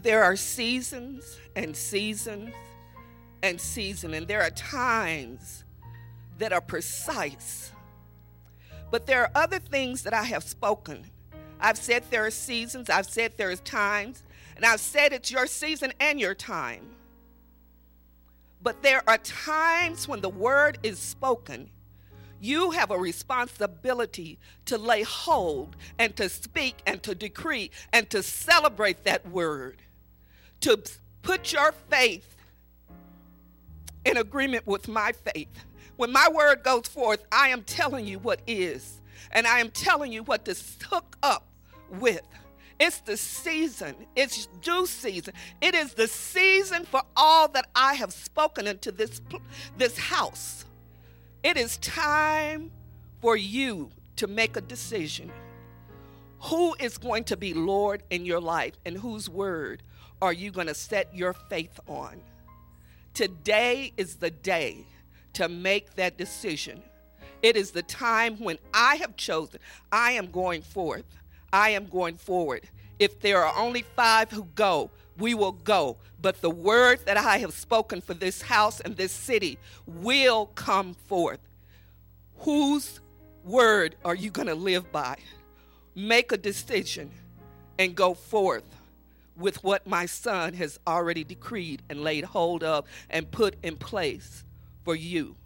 There are seasons and seasons and seasons, and there are times that are precise. But there are other things that I have spoken. I've said there are seasons, I've said there are times, and I've said it's your season and your time. But there are times when the word is spoken, you have a responsibility to lay hold and to speak and to decree and to celebrate that word, to put your faith in agreement with my faith. When my word goes forth, I am telling you what is, and I am telling you what to hook up with. It's the season. It's due season. It is the season for all that I have spoken into this house. It is time for you to make a decision. Who is going to be Lord in your life, and whose word are you going to set your faith on? Today is the day to make that decision. It is the time when I have chosen. I am going forth. I am going forward. If there are only 5 who go, we will go. But the word that I have spoken for this house and this city will come forth. Whose word are you going to live by? Make a decision and go forth with what my son has already decreed and laid hold of and put in place for you.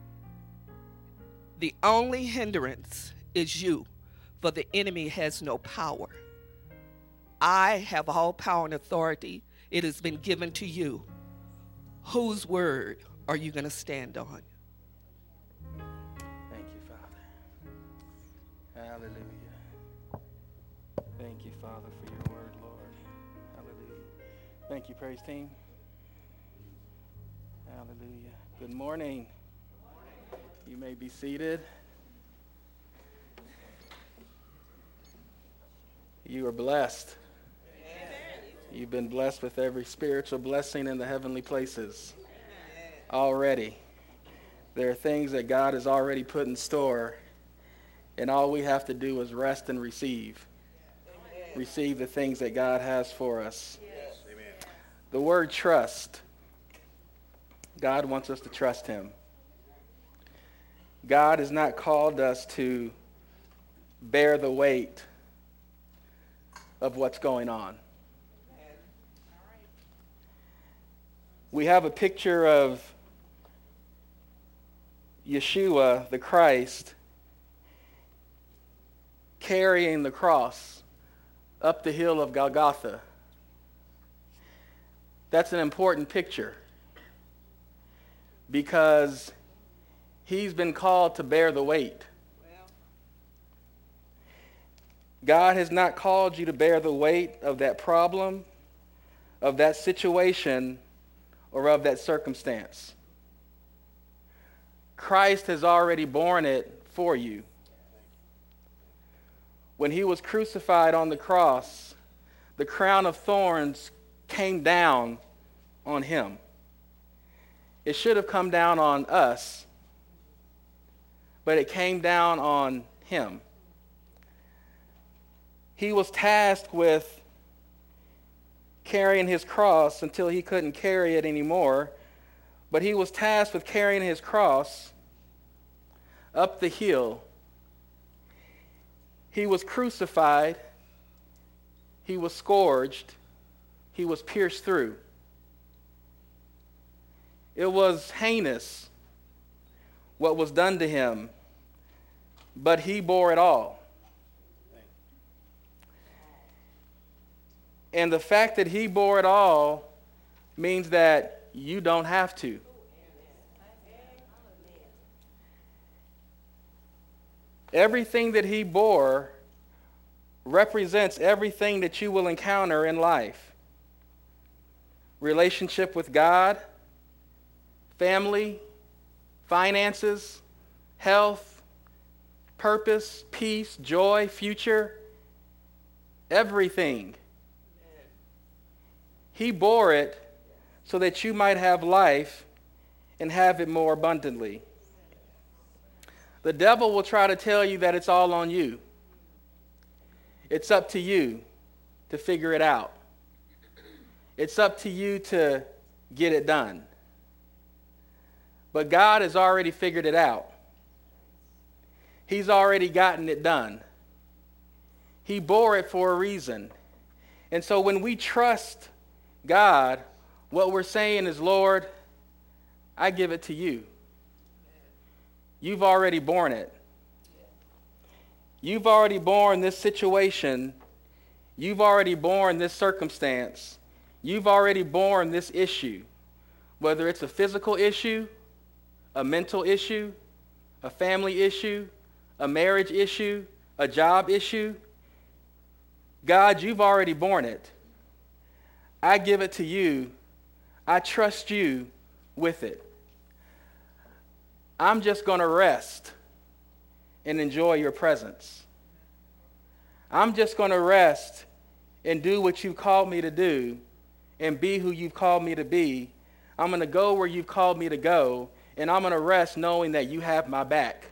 The only hindrance is you, for the enemy has no power. I have all power and authority. It has been given to you. Whose word are you going to stand on? Thank you, Father. Hallelujah. Thank you, Father, for your word, Lord. Hallelujah. Thank you, praise team. Hallelujah. Good morning. You may be seated. You are blessed. You've been blessed with every spiritual blessing in the heavenly places already. There are things that God has already put in store, and all we have to do is rest and receive. Receive the things that God has for us. The word trust. God wants us to trust him. God has not called us to bear the weight of what's going on. We have a picture of Yeshua, the Christ, carrying the cross up the hill of Golgotha. That's an important picture because he's been called to bear the weight. God has not called you to bear the weight of that problem, of that situation, or of that circumstance. Christ has already borne it for you. When he was crucified on the cross, the crown of thorns came down on him. It should have come down on us, but it came down on him. He was tasked with carrying his cross until he couldn't carry it anymore, but he was tasked with carrying his cross up the hill. He was crucified, he was scourged, he was pierced through. It was heinous what was done to him, but he bore it all. And the fact that he bore it all means that you don't have to. Everything that he bore represents everything that you will encounter in life. Relationship with God, family, finances, health, purpose, peace, joy, future, everything. He bore it so that you might have life and have it more abundantly. The devil will try to tell you that it's all on you. It's up to you to figure it out. It's up to you to get it done. But God has already figured it out. He's already gotten it done. He bore it for a reason. And so when we trust God, what we're saying is, Lord, I give it to you. You've already borne it. You've already borne this situation. You've already borne this circumstance. You've already borne this issue. Whether it's a physical issue, a mental issue, a family issue, a marriage issue, a job issue. God, you've already borne it. I give it to you. I trust you with it. I'm just going to rest and enjoy your presence. I'm just going to rest and do what you've called me to do and be who you've called me to be. I'm going to go where you've called me to go, and I'm going to rest knowing that you have my back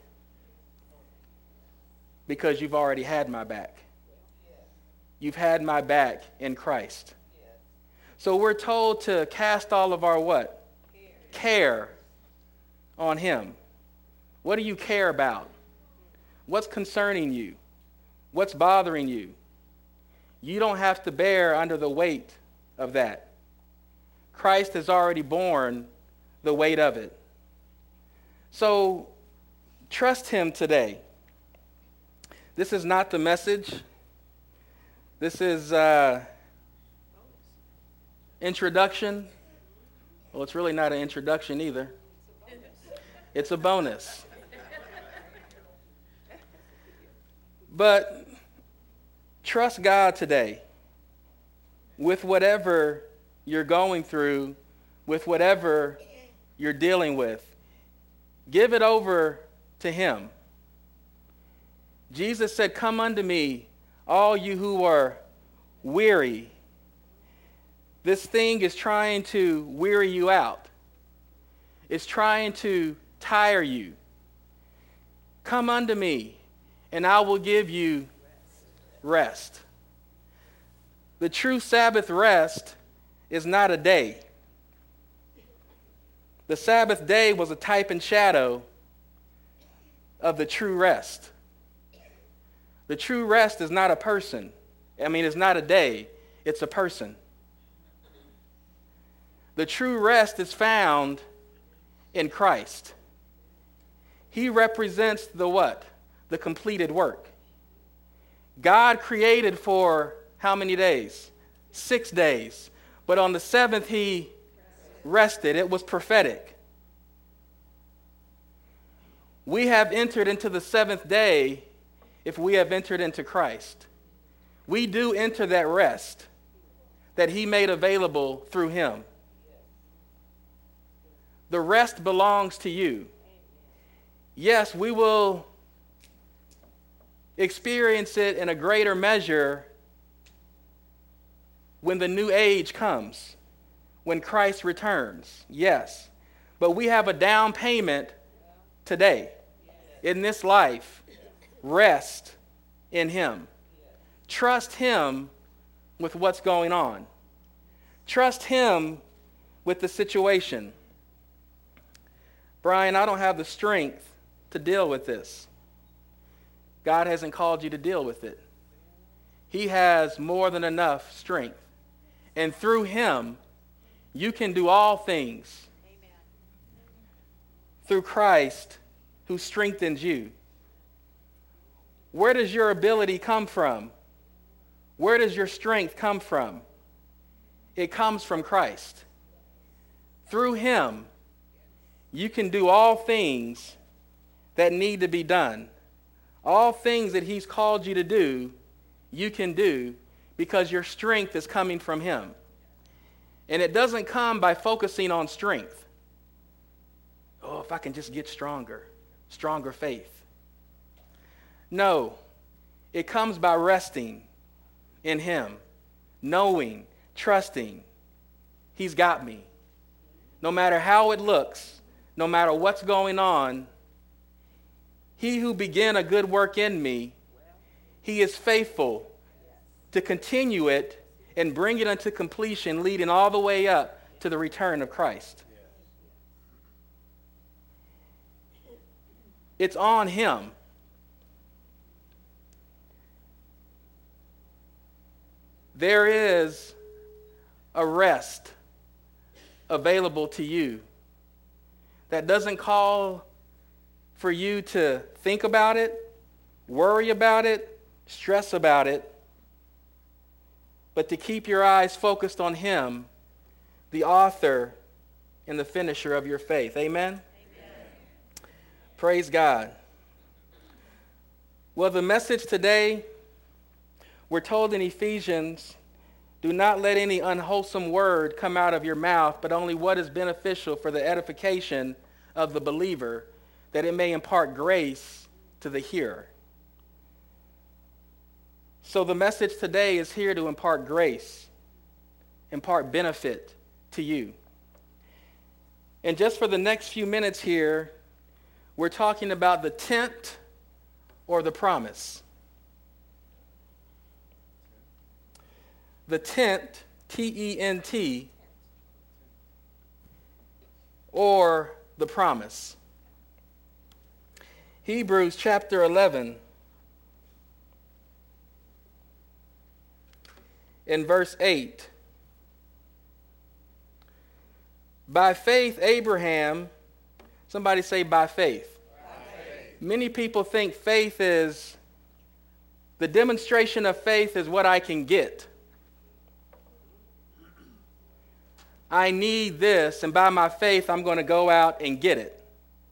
because you've already had my back. You've had my back in Christ. So we're told to cast all of our what? Care on him. What do you care about? What's concerning you? What's bothering you? You don't have to bear under the weight of that. Christ has already borne the weight of it. So trust him today. This is not the message. This is introduction. Well, it's really not an introduction either. It's a bonus. But trust God today with whatever you're going through, with whatever you're dealing with. Give it over to him. Jesus said, "Come unto me, all you who are weary." This thing is trying to weary you out. It's trying to tire you. Come unto me, and I will give you rest. The true Sabbath rest is not a day. The Sabbath day was a type and shadow of the true rest. The true rest is not a person. It's not a day. It's a person. The true rest is found in Christ. He represents the what? The completed work. God created for how many days? 6 days. But on the seventh, he rested. It was prophetic. We have entered into the seventh day if we have entered into Christ. We do enter that rest that he made available through him. The rest belongs to you. Yes, we will experience it in a greater measure when the new age comes, when Christ returns. Yes. But we have a down payment today in this life. Rest in him. Trust him with what's going on. Trust him with the situation. Brian, I don't have the strength to deal with this. God hasn't called you to deal with it. He has more than enough strength. And through him, you can do all things. Amen. Through Christ who strengthens you. Where does your ability come from? Where does your strength come from? It comes from Christ. Through him, you can do all things that need to be done. All things that he's called you to do, you can do because your strength is coming from him. And it doesn't come by focusing on strength. Oh, if I can just get stronger faith. No, it comes by resting in him, knowing, trusting, he's got me. No matter how it looks, no matter what's going on, he who began a good work in me, he is faithful to continue it and bring it unto completion, leading all the way up to the return of Christ. It's on him. There is a rest available to you that doesn't call for you to think about it, worry about it, stress about it, but to keep your eyes focused on him, the author and the finisher of your faith. Amen? Amen. Praise God. Well, the message today, we're told in Ephesians, do not let any unwholesome word come out of your mouth, but only what is beneficial for the edification of the believer, that it may impart grace to the hearer. So the message today is here to impart grace, impart benefit to you. And just for the next few minutes here, we're talking about the tent or the promise. The tent, T-E-N-T, or the promise. Hebrews chapter 11, in verse 8. By faith, Abraham, somebody say by faith. By faith. Many people think faith is, the demonstration of faith is what I can get. I need this, and by my faith, I'm going to go out and get it.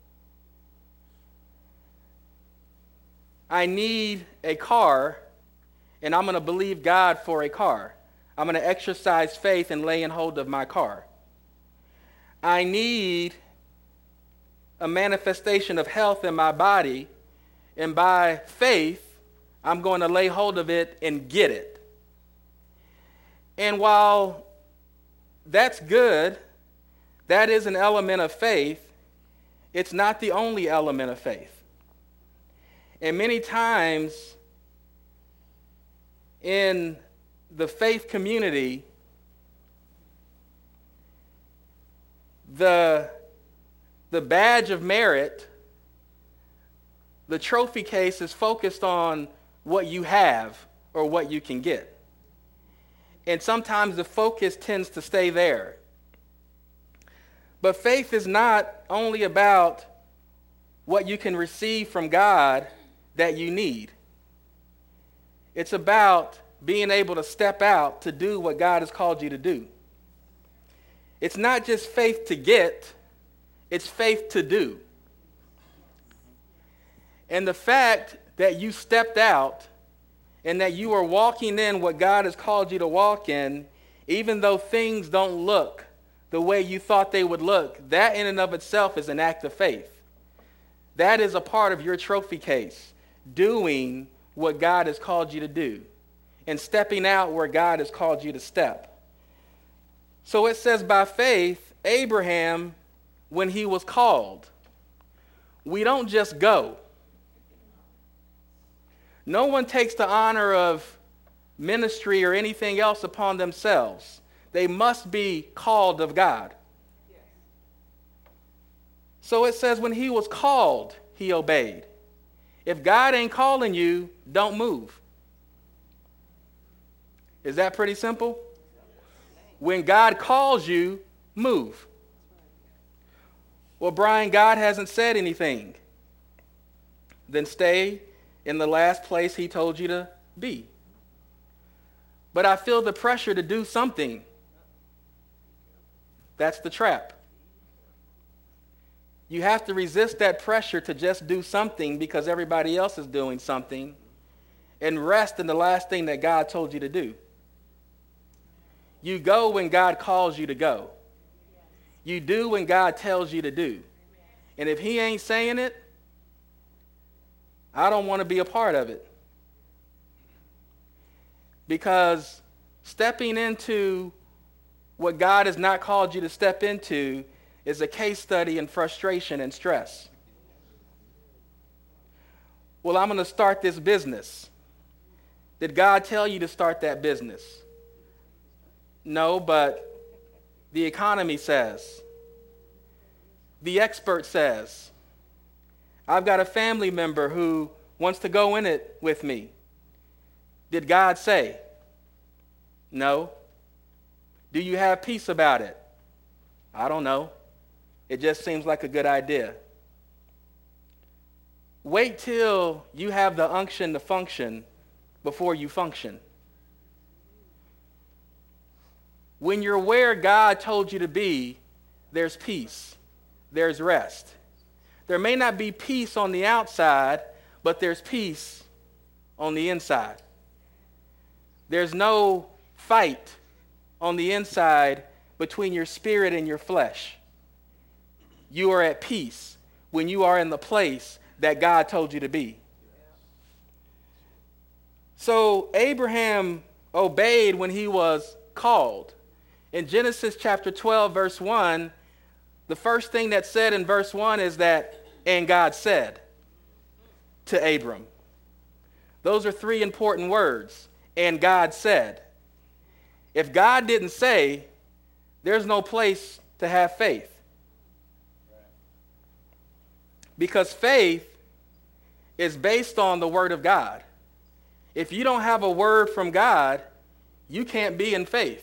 I need a car, and I'm going to believe God for a car. I'm going to exercise faith and lay in hold of my car. I need a manifestation of health in my body, and by faith, I'm going to lay hold of it and get it. And while that's good, that is an element of faith, it's not the only element of faith. And many times in the faith community, the badge of merit, the trophy case is focused on what you have or what you can get. And sometimes the focus tends to stay there. But faith is not only about what you can receive from God that you need. It's about being able to step out to do what God has called you to do. It's not just faith to get, it's faith to do. And the fact that you stepped out and that you are walking in what God has called you to walk in, even though things don't look the way you thought they would look, that in and of itself is an act of faith. That is a part of your trophy case, doing what God has called you to do and stepping out where God has called you to step. So it says by faith, Abraham, when he was called, we don't just go. No one takes the honor of ministry or anything else upon themselves. They must be called of God. So it says when he was called, he obeyed. If God ain't calling you, don't move. Is that pretty simple? When God calls you, move. Well, Brian, God hasn't said anything. Then stay in the last place he told you to be. But I feel the pressure to do something. That's the trap. You have to resist that pressure to just do something because everybody else is doing something, and rest in the last thing that God told you to do. You go when God calls you to go. You do when God tells you to do. And if he ain't saying it, I don't want to be a part of it. Because stepping into what God has not called you to step into is a case study in frustration and stress. Well, I'm going to start this business. Did God tell you to start that business? No, but the economy says. The expert says. I've got a family member who wants to go in it with me. Did God say? No. Do you have peace about it? I don't know. It just seems like a good idea. Wait till you have the unction to function before you function. When you're where God told you to be, there's peace. There's rest. There may not be peace on the outside, but there's peace on the inside. There's no fight on the inside between your spirit and your flesh. You are at peace when you are in the place that God told you to be. So Abraham obeyed when he was called. In Genesis chapter 12, verse 1, the first thing that's said in verse 1 is that, and God said to Abram. Those are three important words. And God said. If God didn't say, there's no place to have faith. Because faith is based on the word of God. If you don't have a word from God, you can't be in faith.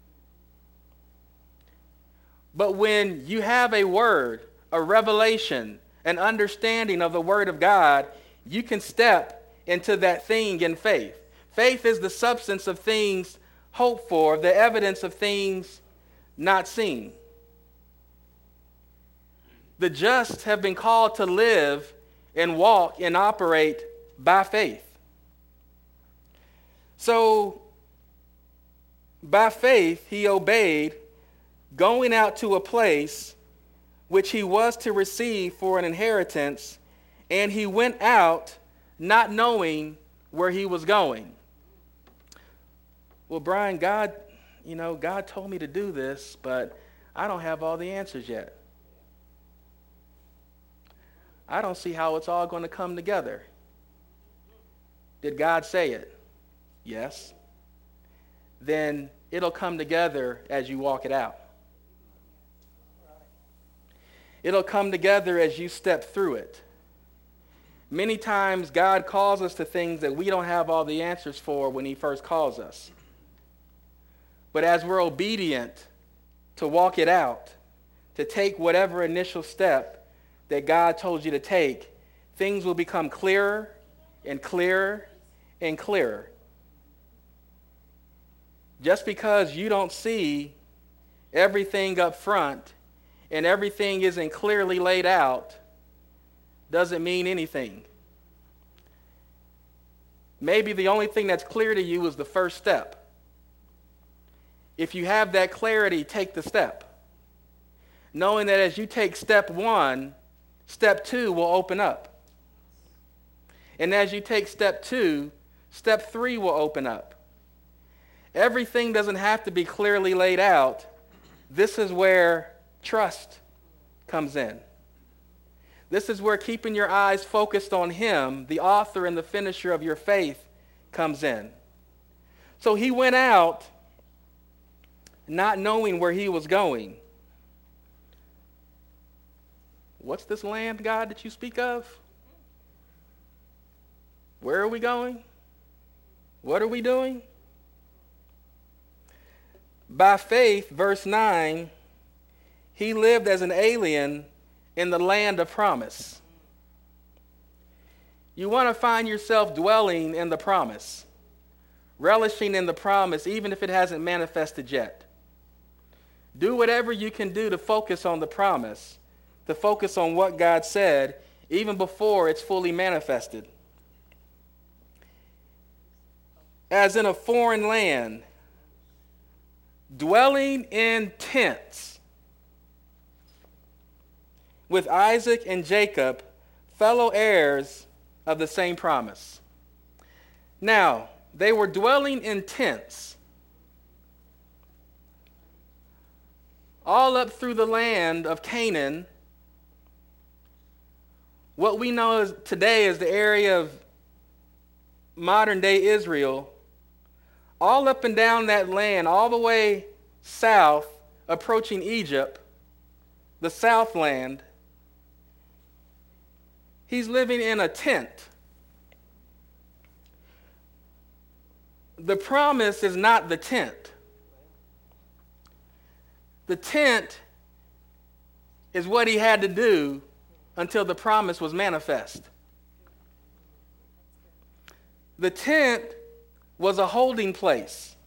But when you have a word, a revelation, an understanding of the word of God, you can step into that thing in faith. Faith is the substance of things hoped for, the evidence of things not seen. The just have been called to live and walk and operate by faith. So, by faith, he obeyed, going out to a place which he was to receive for an inheritance, and he went out not knowing where he was going. Well, Brian, God told me to do this, but I don't have all the answers yet. I don't see how it's all going to come together. Did God say it? Yes. Then it'll come together as you walk it out. It'll come together as you step through it. Many times God calls us to things that we don't have all the answers for when he first calls us. But as we're obedient to walk it out, to take whatever initial step that God told you to take, things will become clearer and clearer and clearer. Just because you don't see everything up front and everything isn't clearly laid out doesn't mean anything. Maybe the only thing that's clear to you is the first step. If you have that clarity, take the step. Knowing that as you take step 1, step 2 will open up. And as you take step 2, step 3 will open up. Everything doesn't have to be clearly laid out. This is where trust comes in. This is where keeping your eyes focused on him, the author and the finisher of your faith, comes in. So he went out not knowing where he was going. What's this land, God, that you speak of? Where are we going? What are we doing? By faith, verse 9, he lived as an alien in the land of promise. You want to find yourself dwelling in the promise, relishing in the promise, even if it hasn't manifested yet. Do whatever you can do to focus on the promise, to focus on what God said, even before it's fully manifested. As in a foreign land, dwelling in tents with Isaac and Jacob, fellow heirs of the same promise. Now, they were dwelling in tents all up through the land of Canaan, what we know today as the area of modern-day Israel, all up and down that land, all the way south, approaching Egypt, the Southland. He's living in a tent. The promise is not the tent. The tent is what he had to do until the promise was manifest. The tent was a holding place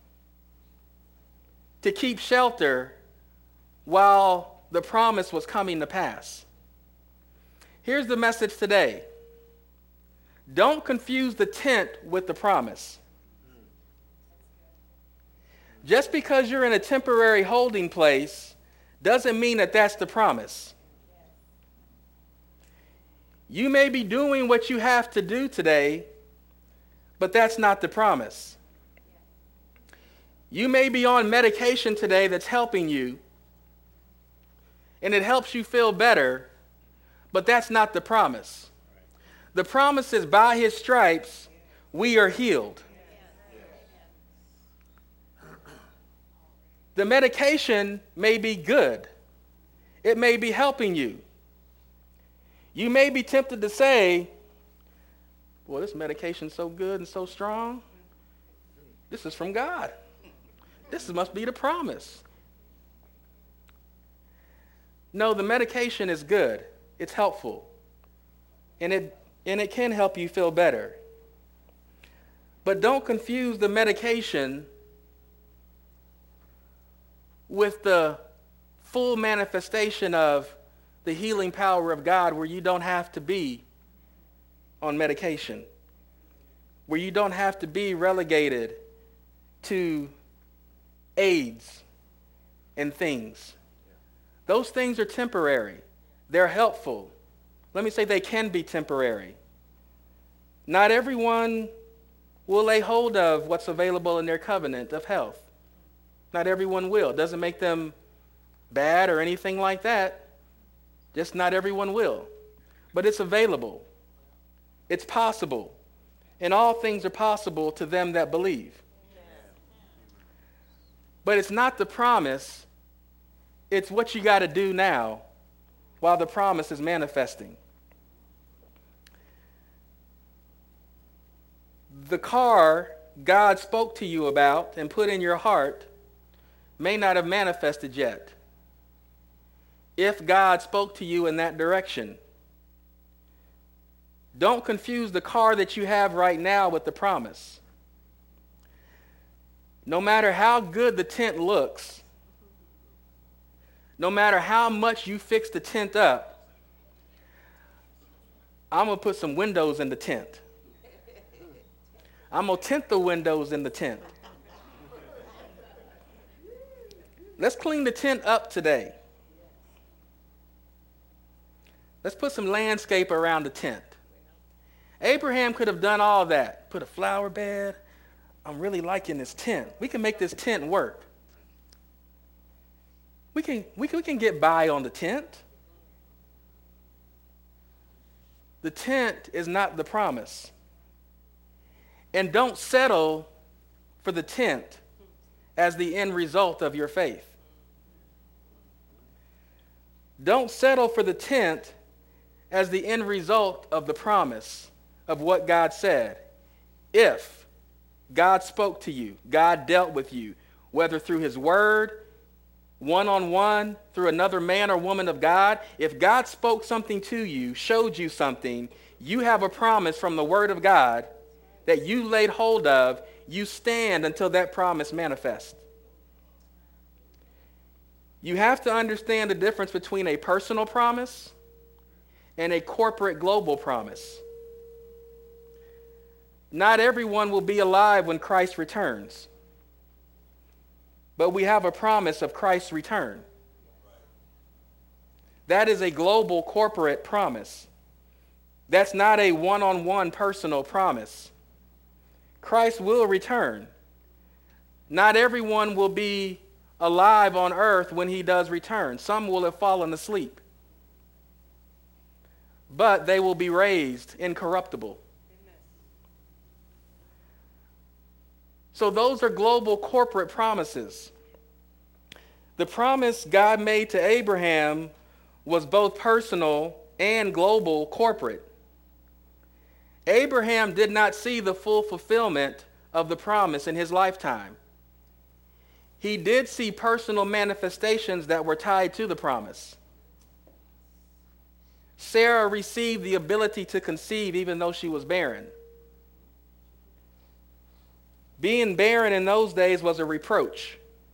to keep shelter while the promise was coming to pass. Here's the message today. Don't confuse the tent with the promise. Just because you're in a temporary holding place doesn't mean that that's the promise. You may be doing what you have to do today, but that's not the promise. You may be on medication today that's helping you, and it helps you feel better, but that's not the promise. The promise is by his stripes, we are healed. The medication may be good. It may be helping you. You may be tempted to say, well, this medication's so good and so strong. This is from God. This must be the promise. No, the medication is good. It's helpful. And it can help you feel better. But don't confuse the medication with the full manifestation of the healing power of God, where you don't have to be on medication, where you don't have to be relegated to aids and things. Those things are temporary. They're helpful. Let me say they can be temporary. Not everyone will lay hold of what's available in their covenant of health. Not everyone will. It doesn't make them bad or anything like that. Just not everyone will. But it's available. It's possible. And all things are possible to them that believe. But it's not the promise. It's what you got to do now while the promise is manifesting. The car God spoke to you about and put in your heart may not have manifested yet. If God spoke to you in that direction, don't confuse the car that you have right now with the promise. No matter how good the tent looks, no matter how much you fix the tent up, I'm going to put some windows in the tent. I'm going to tint the windows in the tent. Let's clean the tent up today. Let's put some landscape around the tent. Abraham could have done all that. Put a flower bed. I'm really liking this tent. We can make this tent work. We can get by on the tent. The tent is not the promise. And don't settle for the tent as the end result of your faith. Don't settle for the tent as the end result of the promise of what God said. If God spoke to you, God dealt with you, whether through his word, one-on-one, through another man or woman of God, if God spoke something to you, showed you something, you have a promise from the word of God that you laid hold of. You stand until that promise manifests. You have to understand the difference between a personal promise and a corporate global promise. Not everyone will be alive when Christ returns. But we have a promise of Christ's return. That is a global corporate promise. That's not a one-on-one personal promise. Christ will return. Not everyone will be alive on earth when he does return. Some will have fallen asleep. But they will be raised incorruptible. So those are global corporate promises. The promise God made to Abraham was both personal and global, corporate. Abraham did not see the full fulfillment of the promise in his lifetime. He did see personal manifestations that were tied to the promise. Sarah received the ability to conceive even though she was barren. Being barren in those days was a reproach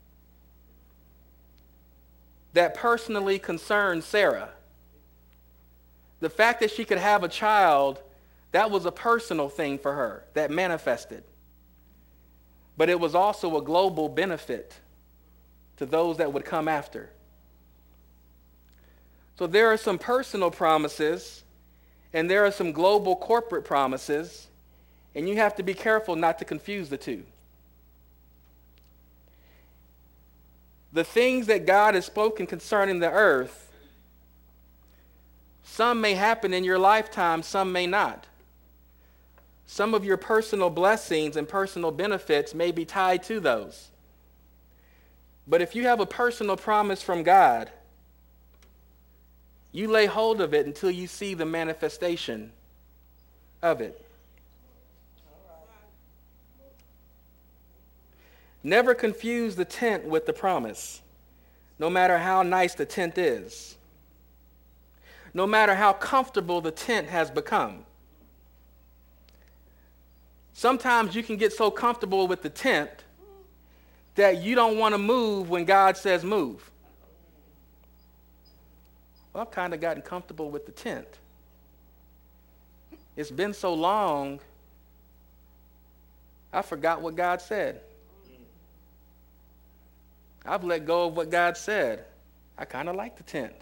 that personally concerned Sarah. The fact that she could have a child, that was a personal thing for her that manifested. But it was also a global benefit to those that would come after. So there are some personal promises, and there are some global corporate promises, and you have to be careful not to confuse the two. The things that God has spoken concerning the earth, some may happen in your lifetime, some may not. Some of your personal blessings and personal benefits may be tied to those. But if you have a personal promise from God, you lay hold of it until you see the manifestation of it. Never confuse the tent with the promise, no matter how nice the tent is, no matter how comfortable the tent has become. Sometimes you can get so comfortable with the tent that you don't want to move when God says move. Well, I've kind of gotten comfortable with the tent. It's been so long, I forgot what God said. I've let go of what God said. I kind of like the tent.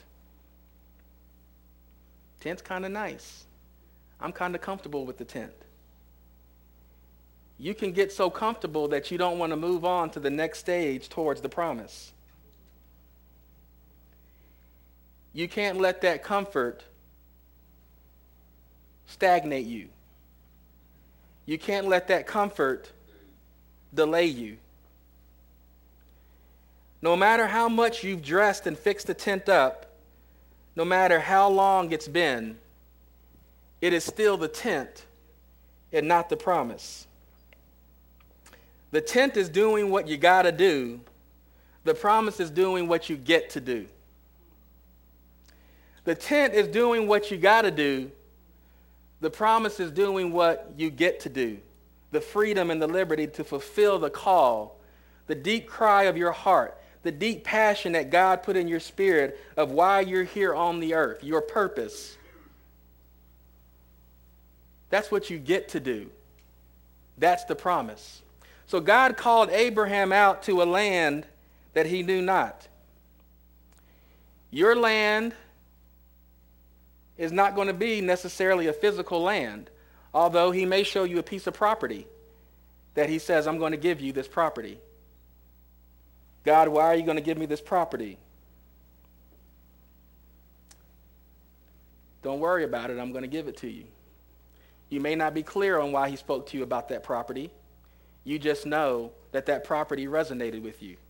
Tent's kind of nice. I'm kind of comfortable with the tent. You can get so comfortable that you don't want to move on to the next stage towards the promise. You can't let that comfort stagnate you. You can't let that comfort delay you. No matter how much you've dressed and fixed the tent up, no matter how long it's been, it is still the tent and not the promise. The tent is doing what you got to do. The promise is doing what you get to do. The tent is doing what you got to do. The promise is doing what you get to do. The freedom and the liberty to fulfill the call, the deep cry of your heart, the deep passion that God put in your spirit of why you're here on the earth, your purpose. That's what you get to do. That's the promise. So God called Abraham out to a land that he knew not. Your land is not going to be necessarily a physical land, although he may show you a piece of property that he says, I'm going to give you this property. God, why are you going to give me this property? Don't worry about it. I'm going to give it to you. You may not be clear on why he spoke to you about that property. You just know that that property resonated with you.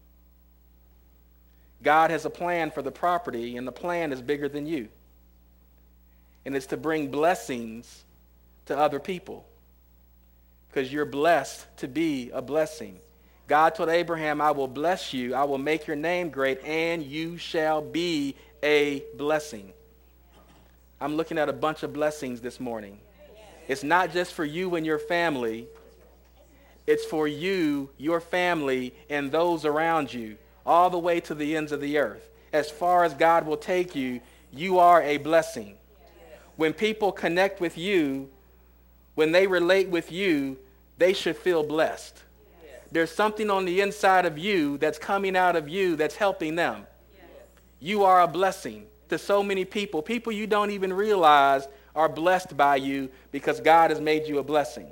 God has a plan for the property, and the plan is bigger than you. And it's to bring blessings to other people because you're blessed to be a blessing. God told Abraham, I will bless you, I will make your name great, and you shall be a blessing. I'm looking at a bunch of blessings this morning. It's not just for you and your family. It's for you, your family, and those around you, all the way to the ends of the earth. As far as God will take you, you are a blessing. When people connect with you, when they relate with you, they should feel blessed. There's something on the inside of you that's coming out of you that's helping them. You are a blessing to so many people. People you don't even realize are blessed by you because God has made you a blessing.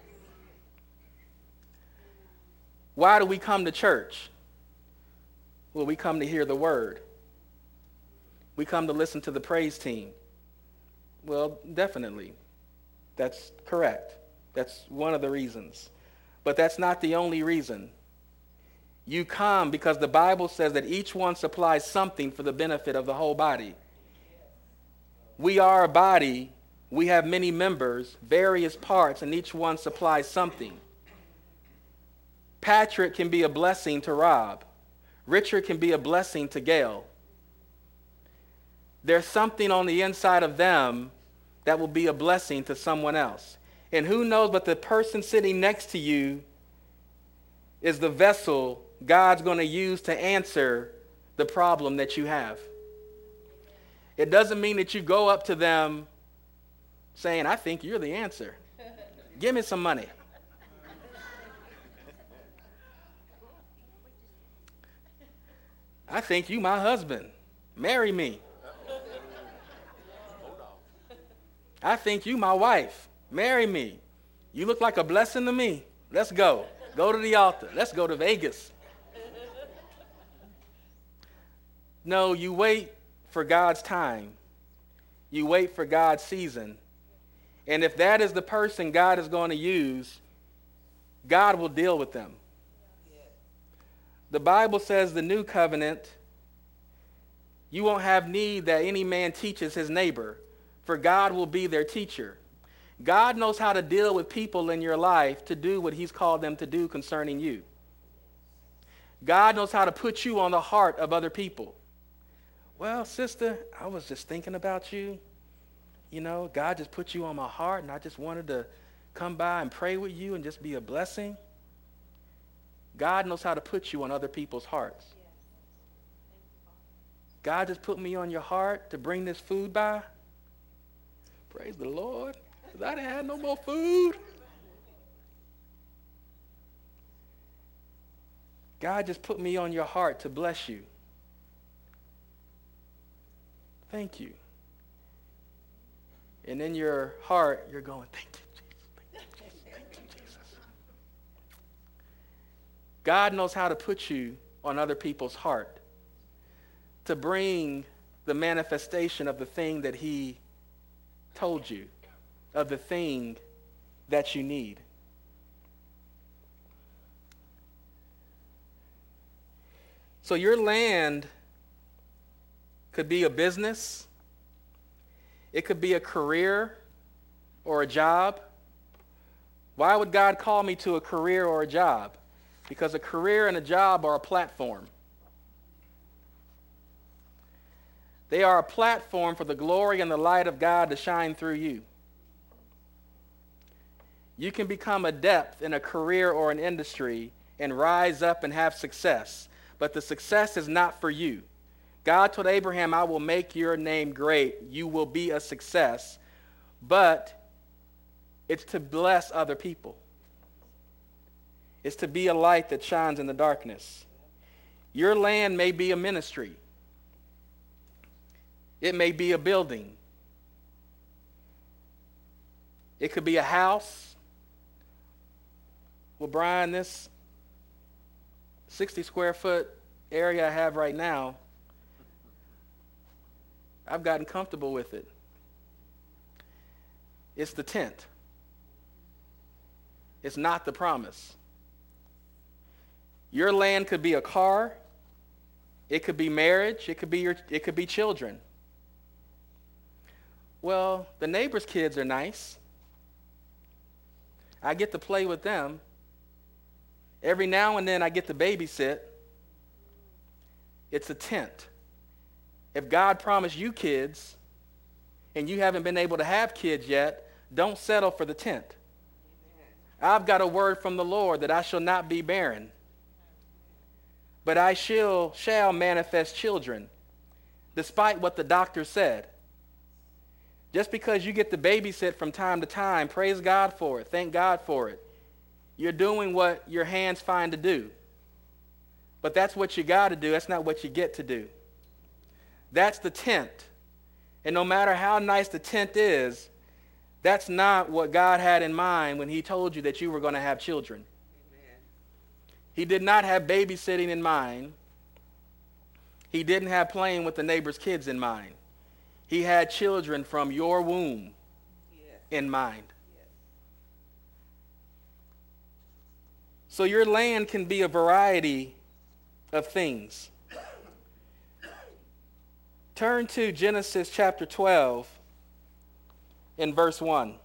Why do we come to church? Well, we come to hear the word. We come to listen to the praise team. Well, definitely. That's correct. That's one of the reasons. But that's not the only reason. You come because the Bible says that each one supplies something for the benefit of the whole body. We are a body. We have many members, various parts, and each one supplies something. Patrick can be a blessing to Rob. Richard can be a blessing to Gail. There's something on the inside of them that will be a blessing to someone else. And who knows but the person sitting next to you is the vessel God's going to use to answer the problem that you have. It doesn't mean that you go up to them saying, I think you're the answer. Give me some money. I think you my husband. Marry me. I think you my wife. Marry me. You look like a blessing to me. Let's go. Go to the altar. Let's go to Vegas. No, you wait for God's time. You wait for God's season. And if that is the person God is going to use, God will deal with them. The Bible says the new covenant, you won't have need that any man teaches his neighbor, for God will be their teacher. God knows how to deal with people in your life to do what he's called them to do concerning you. God knows how to put you on the heart of other people. Well, sister, I was just thinking about you. You know, God just put you on my heart, and I just wanted to come by and pray with you and just be a blessing. God knows how to put you on other people's hearts. God just put me on your heart to bring this food by. Praise the Lord, because I didn't have no more food. God just put me on your heart to bless you. Thank you. And in your heart, you're going, thank you, Jesus. Thank you, Jesus. Thank you, Jesus. God knows how to put you on other people's heart to bring the manifestation of the thing that he told you, of the thing that you need. So your land could be a business. It could be a career or a job. Why would God call me to a career or a job? Because a career and a job are a platform. They are a platform for the glory and the light of God to shine through you. You can become adept in a career or an industry and rise up and have success, but the success is not for you. God told Abraham, I will make your name great. You will be a success, but it's to bless other people. It's to be a light that shines in the darkness. Your land may be a ministry. It may be a building. It could be a house. Well, Brian, this 60 square foot area I have right now, I've gotten comfortable with it. It's the tent. It's not the promise. Your land could be a car. It could be marriage. It could be children. Well, the neighbor's kids are nice. I get to play with them. Every now and then I get to babysit. It's a tent. If God promised you kids and you haven't been able to have kids yet, don't settle for the tent. I've got a word from the Lord that I shall not be barren, but I shall manifest children, despite what the doctor said. Just because you get to babysit from time to time, praise God for it. Thank God for it. You're doing what your hands find to do. But that's what you got to do. That's not what you get to do. That's the tent. And no matter how nice the tent is, that's not what God had in mind when he told you that you were going to have children. Amen. He did not have babysitting in mind. He didn't have playing with the neighbor's kids in mind. He had children from your womb in mind. Yes. So your land can be a variety of things. Turn to Genesis chapter 12 in verse 1.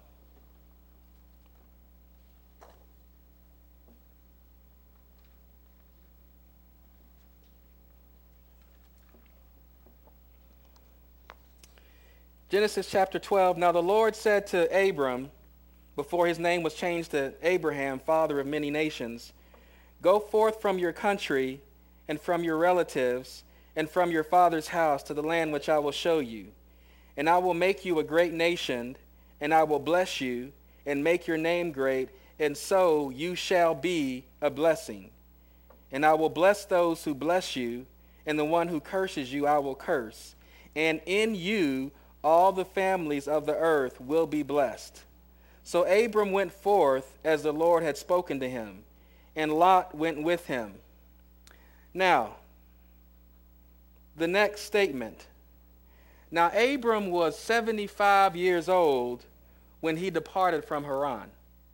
Genesis chapter 12. Now the Lord said to Abram, before his name was changed to Abraham, father of many nations, go forth from your country and from your relatives and from your father's house to the land which I will show you. And I will make you a great nation, and I will bless you and make your name great, and so you shall be a blessing. And I will bless those who bless you, and the one who curses you I will curse. And in you all the families of the earth will be blessed. So Abram went forth as the Lord had spoken to him, and Lot went with him. Now, the next statement. Now Abram was 75 years old when he departed from Haran.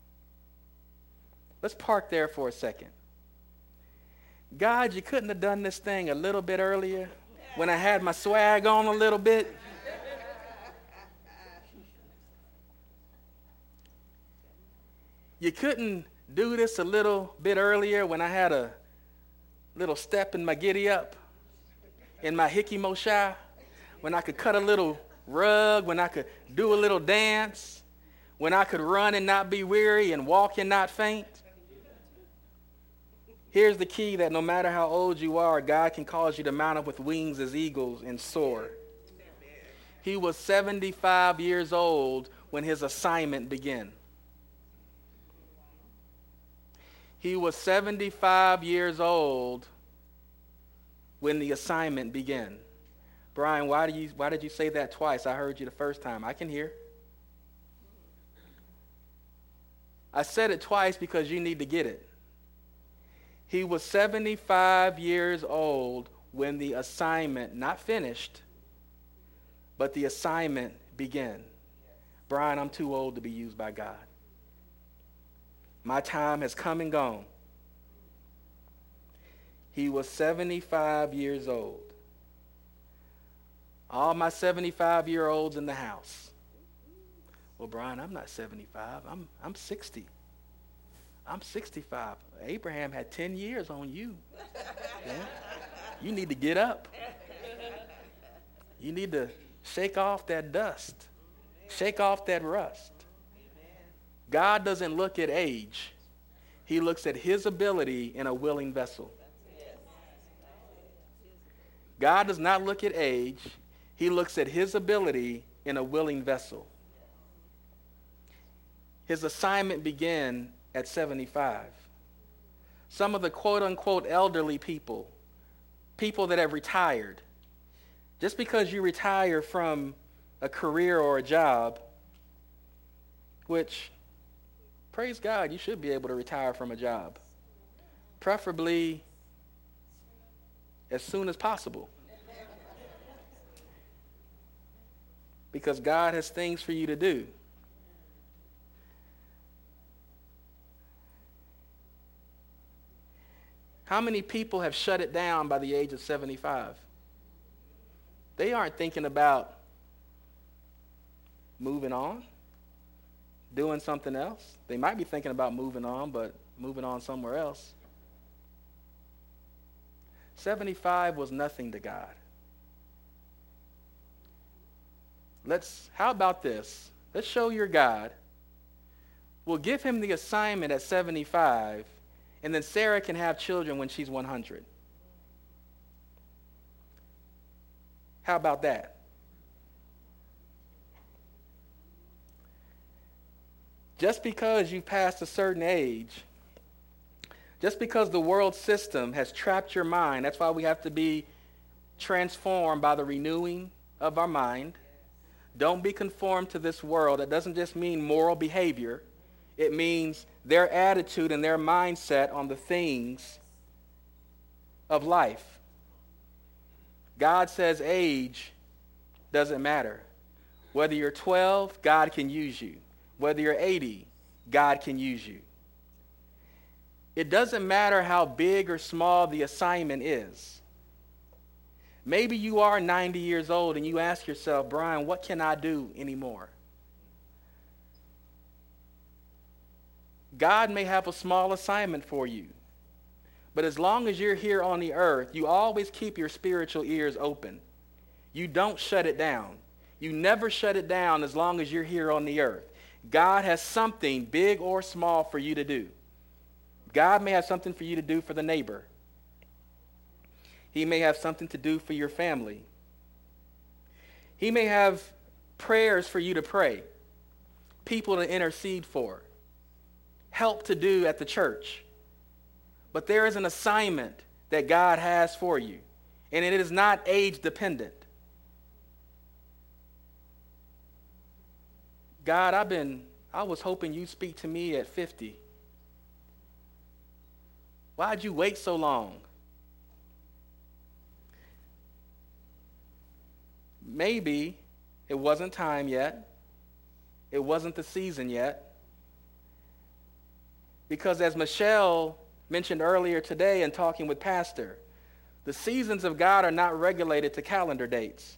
Let's park there for a second. God, you couldn't have done this thing a little bit earlier when I had my swag on a little bit? You couldn't do this a little bit earlier when I had a little step in my giddy up, in my hickey mo shy, when I could cut a little rug, when I could do a little dance, when I could run and not be weary and walk and not faint. Here's the key, that no matter how old you are, God can cause you to mount up with wings as eagles and soar. He was 75 years old when his assignment began. He was 75 years old when the assignment began. Brian, why did you say that twice? I heard you the first time. I can hear. I said it twice because you need to get it. He was 75 years old when the assignment, not finished, but the assignment began. Brian, I'm too old to be used by God. My time has come and gone. He was 75 years old. All my 75-year-olds in the house. Well, Brian, I'm not 75. I'm 60. I'm 65. Abraham had 10 years on you. Yeah? You need to get up. You need to shake off that dust. Shake off that rust. God doesn't look at age. He looks at his ability in a willing vessel. God does not look at age. He looks at his ability in a willing vessel. His assignment began at 75. Some of the quote-unquote elderly people that have retired, just because you retire from a career or a job, which, praise God, you should be able to retire from a job, preferably as soon as possible. Because God has things for you to do. How many people have shut it down by the age of 75? They aren't thinking about moving on, doing something else. They might be thinking about moving on, but moving on somewhere else. 75 was nothing to God. How about this? Let's show your God. We'll give him the assignment at 75, and then Sarah can have children when she's 100. How about that? Just because you've passed a certain age, just because the world system has trapped your mind, that's why we have to be transformed by the renewing of our mind. Don't be conformed to this world. It doesn't just mean moral behavior. It means their attitude and their mindset on the things of life. God says age doesn't matter. Whether you're 12, God can use you. Whether you're 80, God can use you. It doesn't matter how big or small the assignment is. Maybe you are 90 years old and you ask yourself, Brian, what can I do anymore? God may have a small assignment for you. But as long as you're here on the earth, you always keep your spiritual ears open. You don't shut it down. You never shut it down as long as you're here on the earth. God has something big or small for you to do. God may have something for you to do for the neighbor. He may have something to do for your family. He may have prayers for you to pray, people to intercede for, help to do at the church. But there is an assignment that God has for you, and it is not age dependent. God, I was hoping you'd speak to me at 50. Why'd you wait so long? Maybe it wasn't time yet. It wasn't the season yet. Because as Michelle mentioned earlier today in talking with Pastor, the seasons of God are not regulated to calendar dates.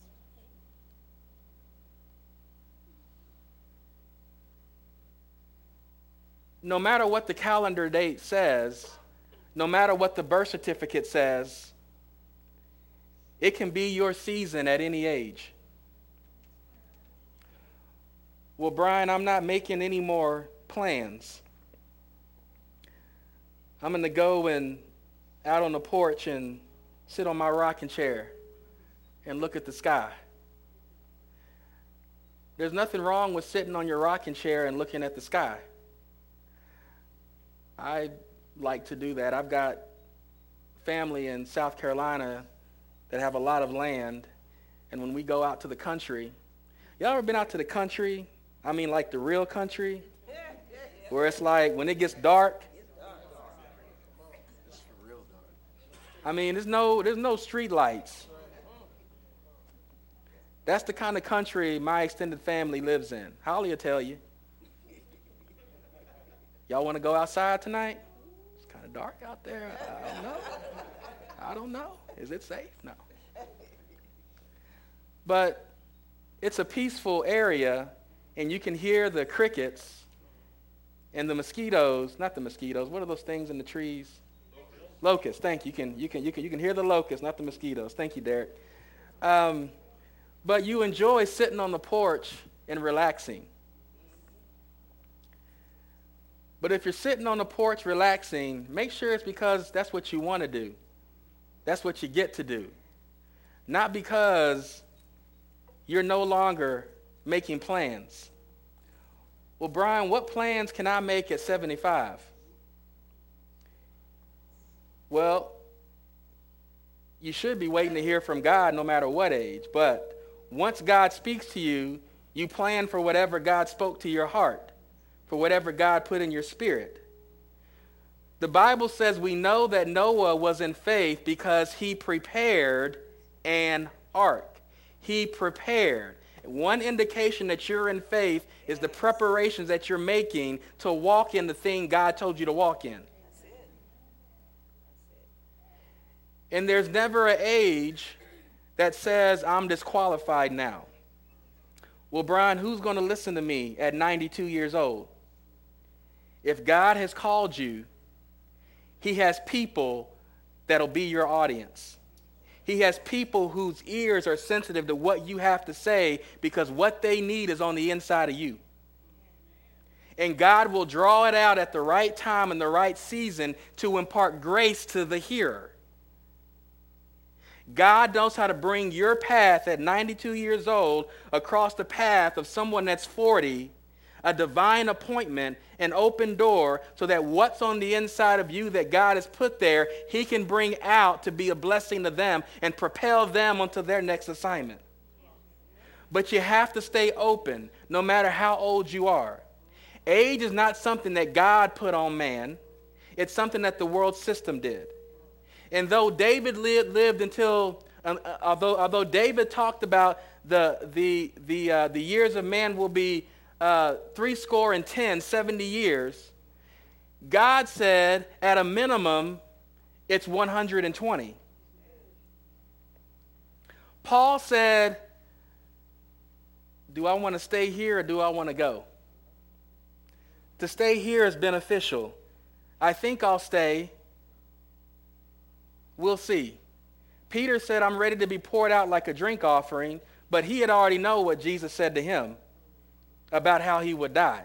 No matter what the calendar date says, no matter what the birth certificate says, it can be your season at any age. Well, Brian, I'm not making any more plans. I'm going to go and out on the porch and sit on my rocking chair and look at the sky. There's nothing wrong with sitting on your rocking chair and looking at the sky. I like to do that. I've got family in South Carolina that have a lot of land, and when we go out to the country, y'all ever been out to the country? I mean, like the real country, where it's like when it gets dark. I mean, there's no street lights. That's the kind of country my extended family lives in. Holly will tell you. Y'all want to go outside tonight? It's kind of dark out there. I don't know. Is it safe? No. But it's a peaceful area, and you can hear the crickets and the mosquitoes. Not the mosquitoes. What are those things in the trees? Locusts. Thank you. You can hear the locusts, not the mosquitoes. Thank you, Derek. But you enjoy sitting on the porch and relaxing. But if you're sitting on the porch relaxing, make sure it's because that's what you want to do. That's what you get to do. Not because you're no longer making plans. Well, Brian, what plans can I make at 75? Well, you should be waiting to hear from God no matter what age. But once God speaks to you, you plan for whatever God spoke to your heart, for whatever God put in your spirit. The Bible says we know that Noah was in faith because he prepared an ark. He prepared. One indication that you're in faith is the preparations that you're making to walk in the thing God told you to walk in. And there's never an age that says, I'm disqualified now. Well, Brian, who's going to listen to me at 92 years old? If God has called you, he has people that'll be your audience. He has people whose ears are sensitive to what you have to say because what they need is on the inside of you. And God will draw it out at the right time and the right season to impart grace to the hearer. God knows how to bring your path at 92 years old across the path of someone that's 40, a divine appointment, an open door, so that what's on the inside of you that God has put there, he can bring out to be a blessing to them and propel them onto their next assignment. But you have to stay open no matter how old you are. Age is not something that God put on man. It's something that the world system did. And though David lived until, although David talked about the years of man will be 70 years, God said, at a minimum, it's 120. Paul said, do I want to stay here or do I want to go? To stay here is beneficial. I think I'll stay. We'll see. Peter said, I'm ready to be poured out like a drink offering, but he had already known what Jesus said to him about how he would die.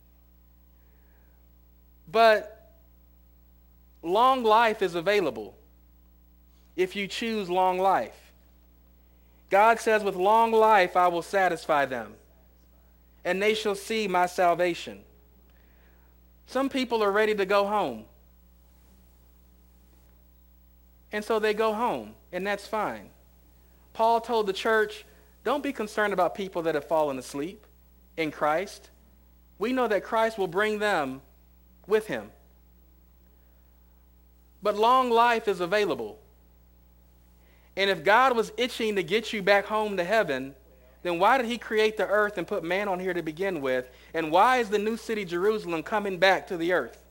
But long life is available if you choose long life. God says, with long life I will satisfy them, and they shall see my salvation. Some people are ready to go home. And so they go home, and that's fine. Paul told the church, don't be concerned about people that have fallen asleep in Christ. We know that Christ will bring them with him. But long life is available. And if God was itching to get you back home to heaven, then why did he create the earth and put man on here to begin with? And why is the new city Jerusalem coming back to the earth?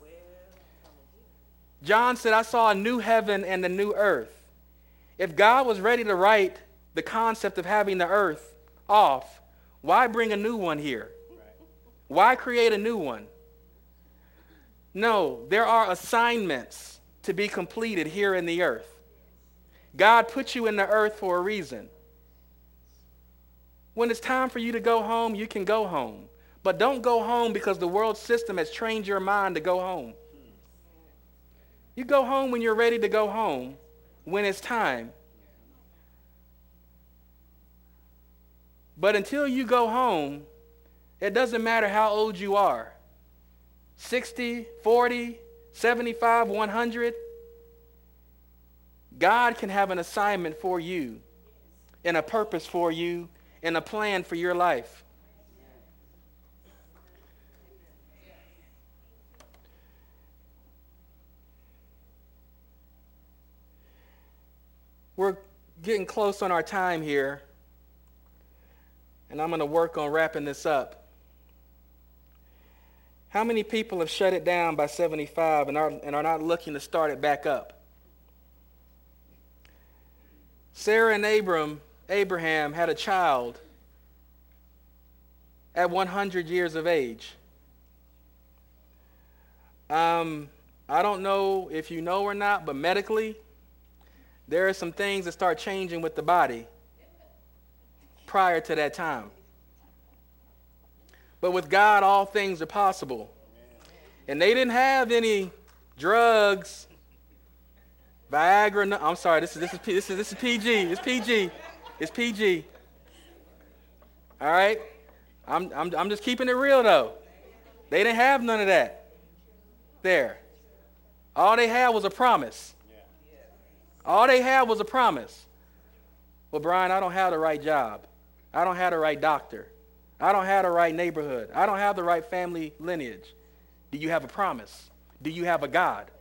John said, I saw a new heaven and a new earth. If God was ready to write the concept of having the earth off, why bring a new one here? Why create a new one? No, there are assignments to be completed here in the earth. God put you in the earth for a reason. When it's time for you to go home, you can go home. But don't go home because the world system has trained your mind to go home. You go home when you're ready to go home, when it's time. But until you go home, it doesn't matter how old you are. 60, 40, 75, 100. God can have an assignment for you and a purpose for you and a plan for your life. We're getting close on our time here, and I'm going to work on wrapping this up. How many people have shut it down by 75 and are not looking to start it back up? Sarah and Abraham had a child at 100 years of age. I don't know if you know or not, but medically, there are some things that start changing with the body prior to that time. But with God, all things are possible. And they didn't have any drugs, Viagra. No, I'm sorry. This is PG. It's PG. It's PG. All right. I'm just keeping it real though. They didn't have none of that. There. All they had was a promise. All they had was a promise. Well, Brian, I don't have the right job. I don't have the right doctor. I don't have the right neighborhood. I don't have the right family lineage. Do you have a promise? Do you have a God?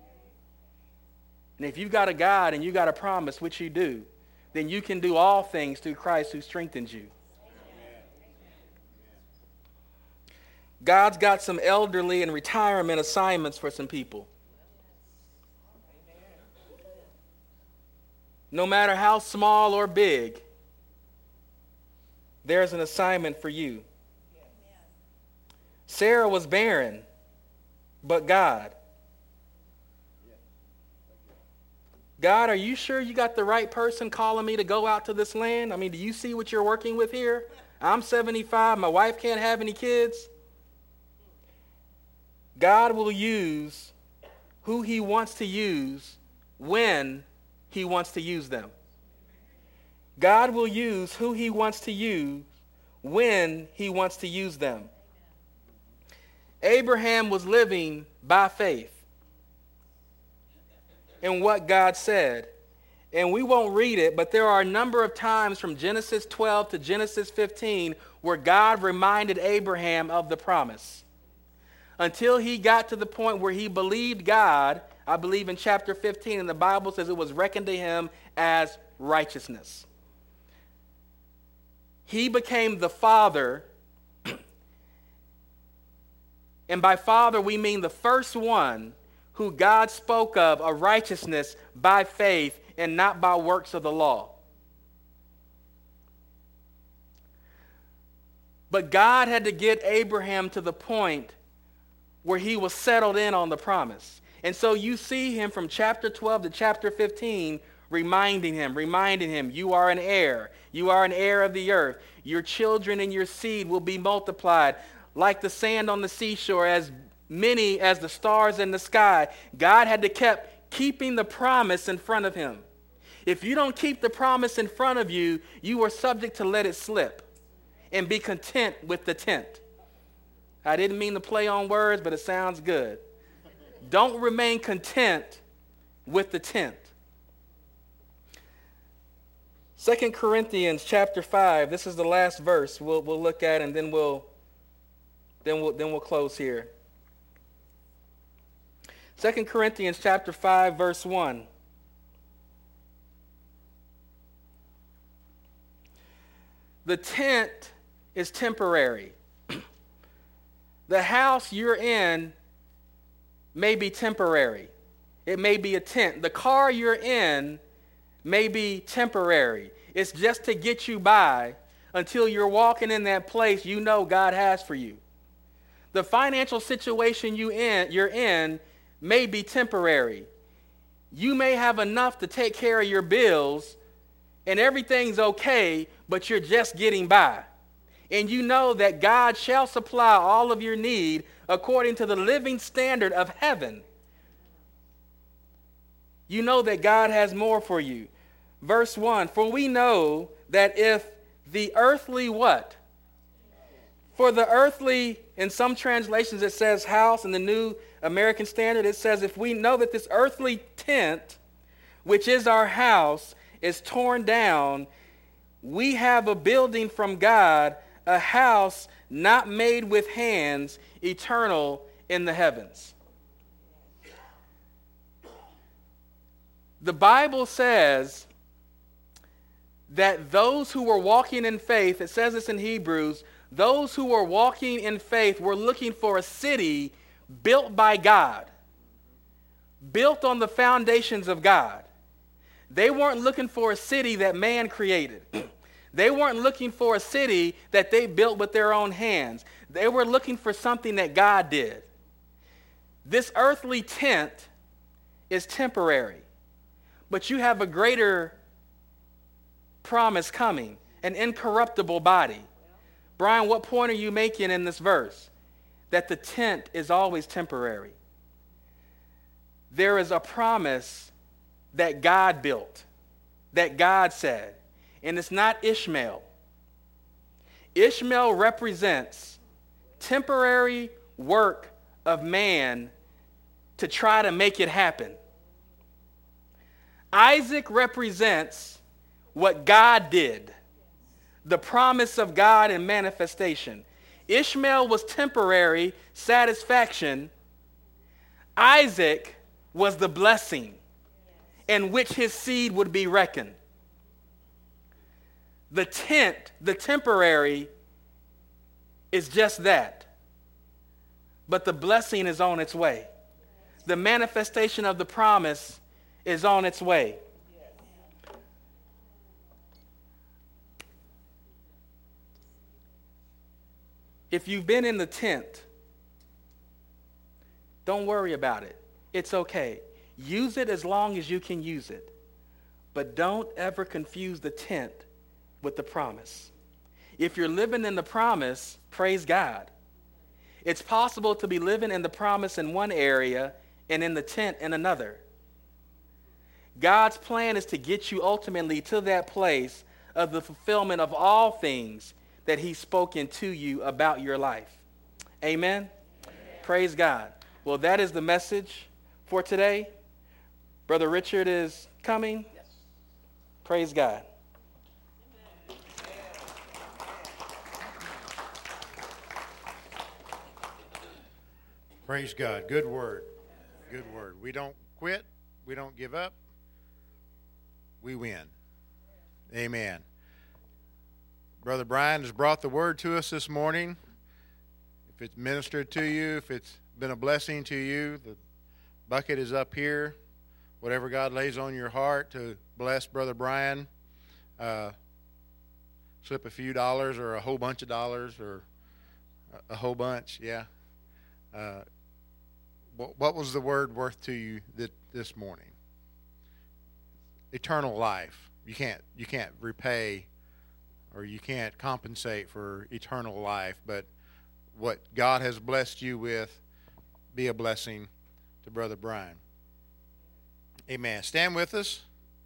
And if you've got a God and you got a promise, which you do, then you can do all things through Christ who strengthens you. God's got some elderly and retirement assignments for some people. No matter how small or big, there's an assignment for you. Sarah was barren, but God. God, are you sure you got the right person calling me to go out to this land? I mean, do you see what you're working with here? I'm 75. My wife can't have any kids. God will use who he wants to use when he wants to use them. God will use who he wants to use when he wants to use them. Abraham was living by faith in what God said. And we won't read it, but there are a number of times from Genesis 12 to Genesis 15 where God reminded Abraham of the promise. Until he got to the point where he believed God, I believe in chapter 15, and the Bible says it was reckoned to him as righteousness. He became the father And by Father, we mean the first one who God spoke of a righteousness by faith and not by works of the law. But God had to get Abraham to the point where he was settled in on the promise. And so you see him from chapter 12 to chapter 15 reminding him, you are an heir. You are an heir of the earth. Your children and your seed will be multiplied like the sand on the seashore, as many as the stars in the sky. God had to keep keeping the promise in front of him. If you don't keep the promise in front of you, you are subject to let it slip and be content with the tent. I didn't mean to play on words, but it sounds good. Don't remain content with the tent. 2 Corinthians chapter 5, this is the last verse we'll look at, and then we'll close here. 2 Corinthians chapter 5, verse 1. The tent is temporary. The house you're in may be temporary. It may be a tent. The car you're in may be temporary. It's just to get you by until you're walking in that place you know God has for you. The financial situation you're in may be temporary. You may have enough to take care of your bills and everything's okay, but you're just getting by. And you know that God shall supply all of your need according to the living standard of heaven. You know that God has more for you. Verse 1, for we know that if the earthly what? For the earthly, in some translations it says house, in the New American Standard it says, if we know that this earthly tent, which is our house, is torn down, we have a building from God, a house not made with hands, eternal in the heavens. The Bible says that those who were walking in faith, it says this in Hebrews, those who were walking in faith were looking for a city built by God, built on the foundations of God. They weren't looking for a city that man created. They weren't looking for a city that they built with their own hands. They were looking for something that God did. This earthly tent is temporary, but you have a greater promise coming, an incorruptible body. Brian, what point are you making in this verse? That the tent is always temporary. There is a promise that God built, that God said, and it's not Ishmael. Ishmael represents temporary work of man to try to make it happen. Isaac represents what God did, the promise of God in manifestation. Ishmael was temporary satisfaction. Isaac was the blessing in which his seed would be reckoned. The tent, the temporary, is just that. But the blessing is on its way. The manifestation of the promise is on its way. If you've been in the tent, don't worry about it. It's okay. Use it as long as you can use it. But don't ever confuse the tent with the promise. If you're living in the promise, praise God. It's possible to be living in the promise in one area and in the tent in another. God's plan is to get you ultimately to that place of the fulfillment of all things that He's spoken to you about your life. Amen? Amen. Praise God. Well, that is the message for today. Brother Richard is coming. Yes. Praise God. Praise God. Good word. Good word. We don't quit. We don't give up. We win. Amen. Brother Brian has brought the word to us this morning. If it's ministered to you, if it's been a blessing to you, the bucket is up here. Whatever God lays on your heart to bless Brother Brian, slip a few dollars or a whole bunch of dollars or a whole bunch, yeah. What was the word worth to you this morning? Eternal life. You can't repay or you can't compensate for eternal life, but what God has blessed you with, be a blessing to Brother Brian. Amen. Stand with us.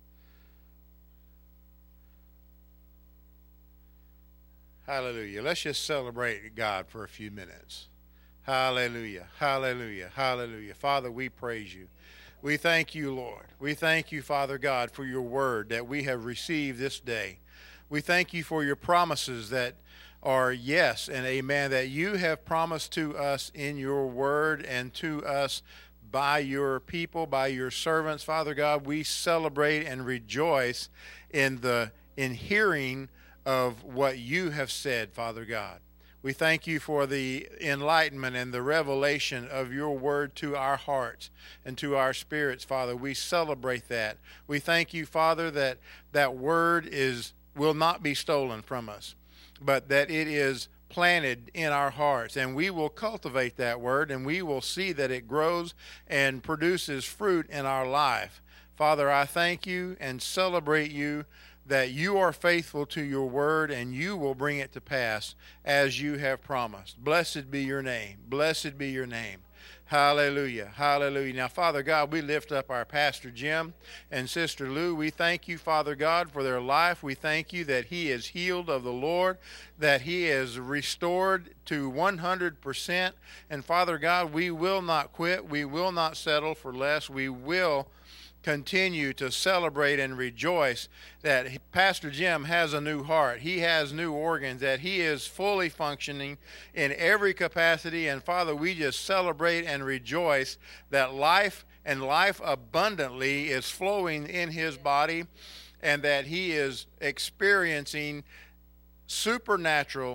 Hallelujah. Let's just celebrate God for a few minutes. Hallelujah. Hallelujah. Hallelujah. Father, we praise you. We thank you, Lord. We thank you, Father God, for your word that we have received this day. We thank you for your promises that are yes and amen, that you have promised to us in your word and to us by your people, by your servants. Father God, we celebrate and rejoice in hearing of what you have said, Father God. We thank you for the enlightenment and the revelation of your word to our hearts and to our spirits, Father. We celebrate that. We thank you, Father, that that word will not be stolen from us, but that it is planted in our hearts, and we will cultivate that word, and we will see that it grows and produces fruit in our life. Father, I thank you and celebrate you that you are faithful to your word and you will bring it to pass as you have promised. Blessed be your name. Blessed be your name. Hallelujah. Hallelujah. Now, Father God, we lift up our Pastor Jim and Sister Lou. We thank you, Father God, for their life. We thank you that he is healed of the Lord, that he is restored to 100%. And Father God, we will not quit. We will not settle for less. We will continue to celebrate and rejoice that Pastor Jim has a new heart. He has new organs, that he is fully functioning in every capacity. And Father, we just celebrate and rejoice that life and life abundantly is flowing in his body, and that he is experiencing supernatural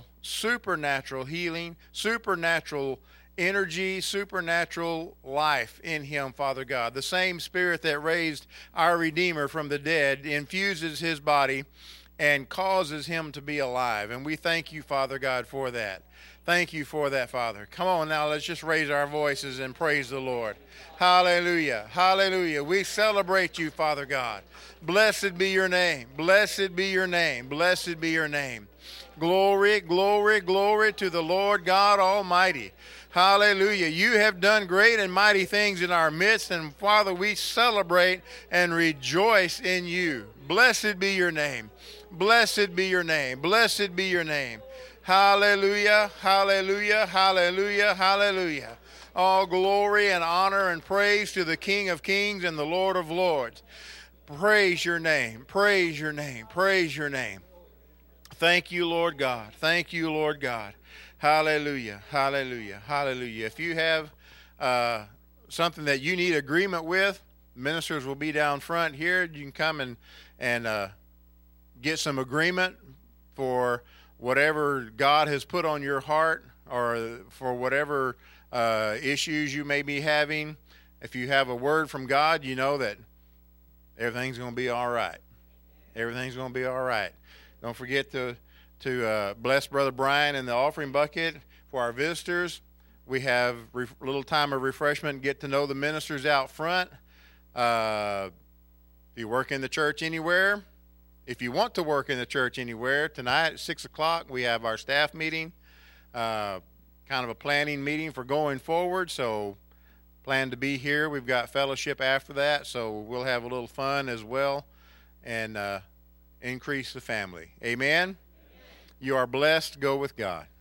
healing, supernatural energy, supernatural life in him, Father God. The same Spirit that raised our Redeemer from the dead infuses his body and causes him to be alive. And we thank you, Father God, for that. Thank you for that, Father. Come on now, let's just raise our voices and praise the Lord. Hallelujah. Hallelujah. We celebrate you, Father God. Blessed be your name. Blessed be your name. Blessed be your name. Glory, glory, glory to the Lord God Almighty. Hallelujah. You have done great and mighty things in our midst, and Father, we celebrate and rejoice in you. Blessed be your name. Blessed be your name. Blessed be your name. Hallelujah, hallelujah, hallelujah, hallelujah. All glory and honor and praise to the King of Kings and the Lord of Lords. Praise your name. Praise your name. Praise your name. Thank you, Lord God. Thank you, Lord God. Hallelujah, hallelujah, hallelujah. If you have something that you need agreement with, ministers will be down front here. You can come and get some agreement for whatever God has put on your heart, or for whatever issues you may be having. If you have a word from God, you know that everything's going to be all right. Everything's going to be all right. Don't forget to bless Brother Brian in the offering bucket. For our visitors, we have a little time of refreshment, get to know the ministers out front. If you work in the church anywhere, if you want to work in the church anywhere, tonight at 6 o'clock we have our staff meeting, kind of a planning meeting for going forward. So plan to be here. We've got fellowship after that, so we'll have a little fun as well, and increase the family. Amen? You are blessed. Go with God.